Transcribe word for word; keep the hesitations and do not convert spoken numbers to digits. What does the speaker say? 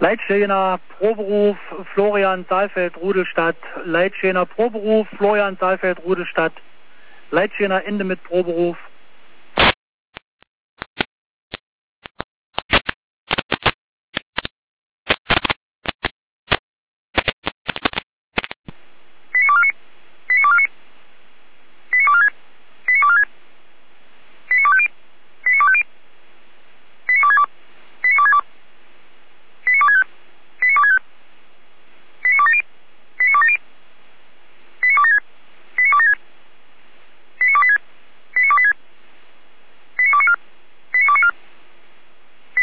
Leitschener Proberuf Florian Saalfeld Rudelstadt, Leitschener Proberuf Florian Saalfeld Rudelstadt, Leitschener Ende mit Proberuf